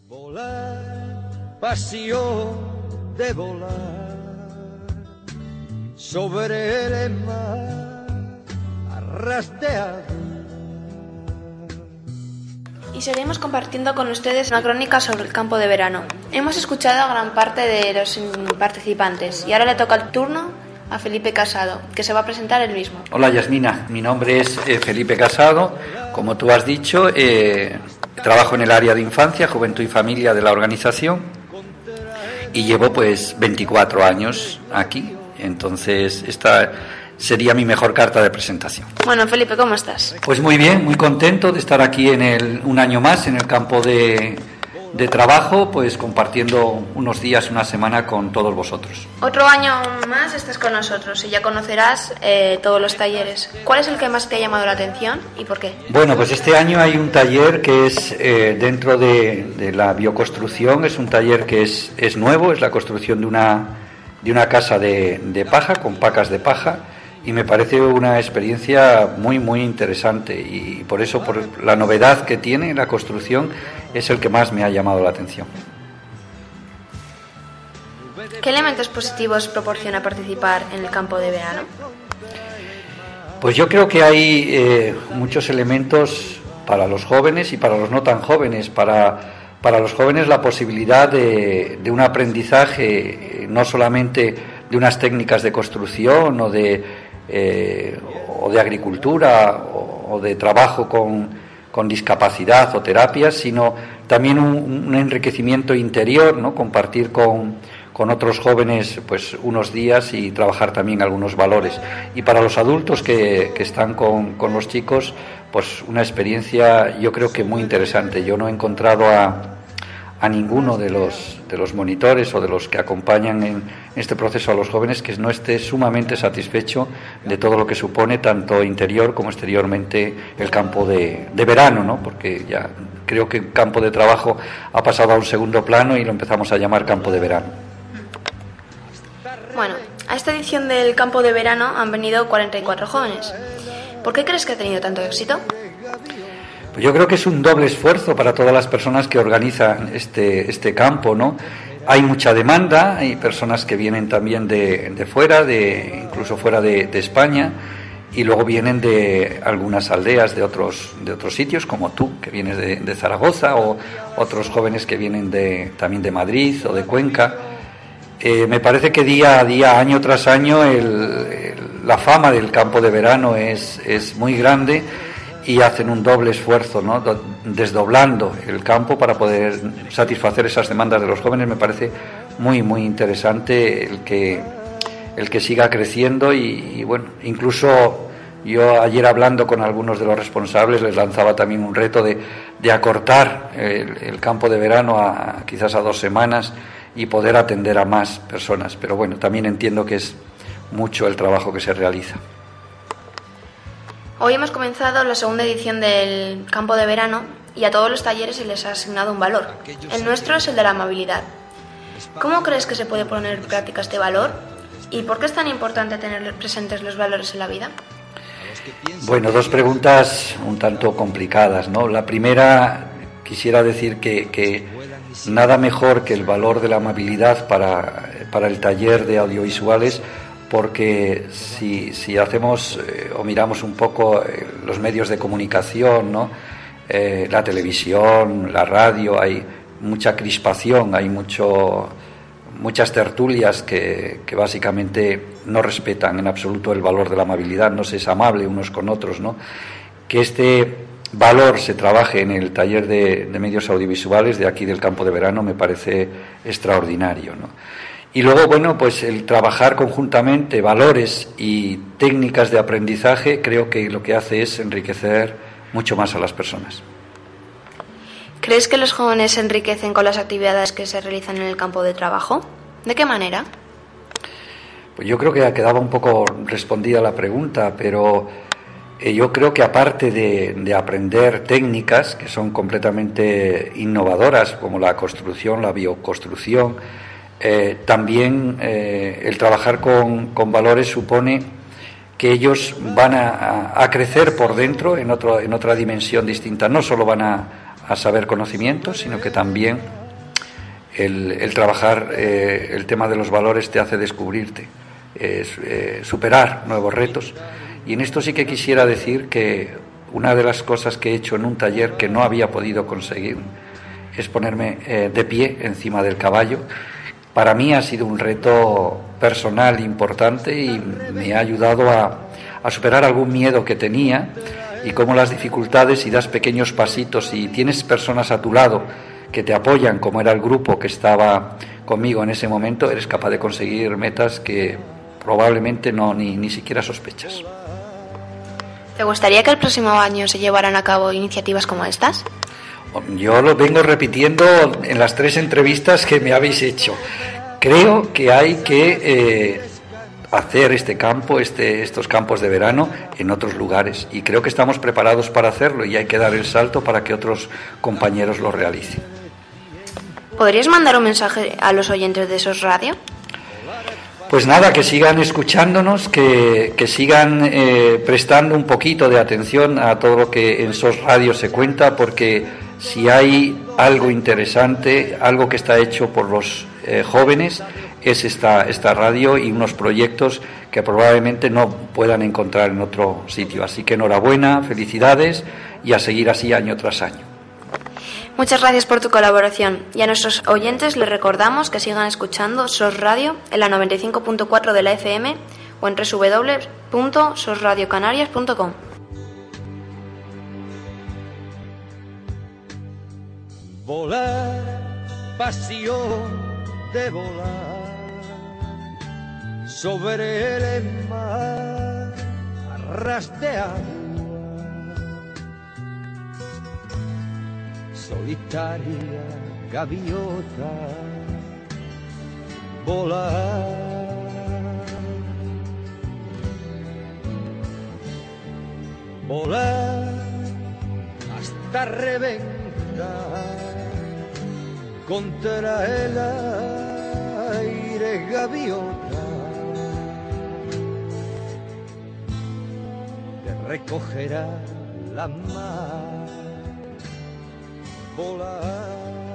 Volar, pasión de volar sobre el mar a ras de agua. Y seguimos compartiendo con ustedes una crónica sobre el campo de verano. Hemos escuchado a gran parte de los participantes y ahora le toca el turno a Felipe Casado, que se va a presentar él mismo. Hola Yasmina, mi nombre es Felipe Casado. Como tú has dicho, trabajo en el área de infancia, juventud y familia de la organización y llevo pues 24 años aquí. Entonces esta sería mi mejor carta de presentación. Bueno, Felipe, ¿cómo estás? Pues muy bien, muy contento de estar aquí un año más en el campo de trabajo, pues compartiendo unos días, una semana con todos vosotros. Otro año más estás con nosotros y ya conocerás todos los talleres. ¿Cuál es el que más te ha llamado la atención y por qué? Bueno, pues este año hay un taller que es dentro de la bioconstrucción. Es un taller que es nuevo, es la construcción de una casa de paja, con pacas de paja, y me parece una experiencia muy, muy interesante, y por eso, por la novedad que tiene la construcción, es el que más me ha llamado la atención. ¿Qué elementos positivos proporciona participar en el campo de verano? Pues yo creo que hay muchos elementos para los jóvenes y para los no tan jóvenes. Para los jóvenes la posibilidad de un aprendizaje, no solamente de unas técnicas de construcción o de agricultura o de trabajo con discapacidad o terapias, sino también un enriquecimiento interior, ¿no? Compartir con otros jóvenes pues unos días y trabajar también algunos valores. Y para los adultos que están con los chicos, pues una experiencia yo creo que muy interesante. Yo no he encontrado a ninguno de los monitores o de los que acompañan en este proceso a los jóvenes que no esté sumamente satisfecho de todo lo que supone, tanto interior como exteriormente, el campo de verano, ¿no? Porque ya creo que el campo de trabajo ha pasado a un segundo plano y lo empezamos a llamar campo de verano. Bueno, a esta edición del campo de verano han venido 44 jóvenes. ¿Por qué crees que ha tenido tanto éxito? Yo creo que es un doble esfuerzo para todas las personas que organizan este campo, ¿no? Hay mucha demanda, hay personas que vienen también de fuera, incluso fuera de España, y luego vienen de algunas aldeas de otros sitios, como tú, que vienes de Zaragoza, o otros jóvenes que vienen también de Madrid o de Cuenca. Me parece que día a día, año tras año, la fama del campo de verano es muy grande, y hacen un doble esfuerzo, ¿no? Desdoblando el campo para poder satisfacer esas demandas de los jóvenes. Me parece muy, muy interesante el que siga creciendo y bueno, incluso yo ayer, hablando con algunos de los responsables, les lanzaba también un reto de acortar el campo de verano quizás a 2 semanas y poder atender a más personas, pero bueno, también entiendo que es mucho el trabajo que se realiza. Hoy hemos comenzado la segunda edición del campo de verano y a todos los talleres se les ha asignado un valor. El nuestro es el de la amabilidad. ¿Cómo crees que se puede poner en práctica este valor? ¿Y por qué es tan importante tener presentes los valores en la vida? Bueno, 2 preguntas un tanto complicadas, ¿no? La primera, quisiera decir que nada mejor que el valor de la amabilidad para el taller de audiovisuales, porque si hacemos o miramos un poco los medios de comunicación, ¿no? La televisión, la radio, hay mucha crispación, hay muchas tertulias que básicamente no respetan en absoluto el valor de la amabilidad, no se es amable unos con otros, ¿no? Que este valor se trabaje en el taller de medios audiovisuales de aquí del campo de verano me parece extraordinario, ¿no? Y luego, bueno, pues el trabajar conjuntamente valores y técnicas de aprendizaje, creo que lo que hace es enriquecer mucho más a las personas. ¿Crees que los jóvenes se enriquecen con las actividades que se realizan en el campo de trabajo? ¿De qué manera? Pues yo creo que quedaba un poco respondida la pregunta, pero yo creo que aparte de aprender técnicas que son completamente innovadoras, como la construcción, la bioconstrucción, también el trabajar con valores supone que ellos van a crecer por dentro en otra dimensión distinta. No solo van a saber conocimientos, sino que también el trabajar el tema de los valores te hace descubrirte, superar nuevos retos. Y en esto sí que quisiera decir que una de las cosas que he hecho en un taller que no había podido conseguir es ponerme de pie encima del caballo. Para mí ha sido un reto personal importante y me ha ayudado a superar algún miedo que tenía, y cómo las dificultades, si das pequeños pasitos y tienes personas a tu lado que te apoyan, como era el grupo que estaba conmigo en ese momento, eres capaz de conseguir metas que probablemente ni siquiera sospechas. ¿Te gustaría que el próximo año se llevaran a cabo iniciativas como estas? Yo lo vengo repitiendo en las 3 entrevistas que me habéis hecho. Creo que hay que hacer estos campos de verano en otros lugares, y creo que estamos preparados para hacerlo, y hay que dar el salto para que otros compañeros lo realicen. ¿Podrías mandar un mensaje a los oyentes de SOS Radio? Pues nada, que sigan escuchándonos, que sigan prestando un poquito de atención a todo lo que en SOS Radio se cuenta, porque si hay algo interesante, algo que está hecho por los jóvenes, es esta radio y unos proyectos que probablemente no puedan encontrar en otro sitio. Así que enhorabuena, felicidades, y a seguir así año tras año. Muchas gracias por tu colaboración, y a nuestros oyentes les recordamos que sigan escuchando SOS Radio en la 95.4 de la FM o en www.sosradiocanarias.com. Volar, pasión de volar sobre el mar a ras de agua, solitaria gaviota, volar. Volar hasta reventar contra el aire, gaviota, te recogerá la mar. Volar.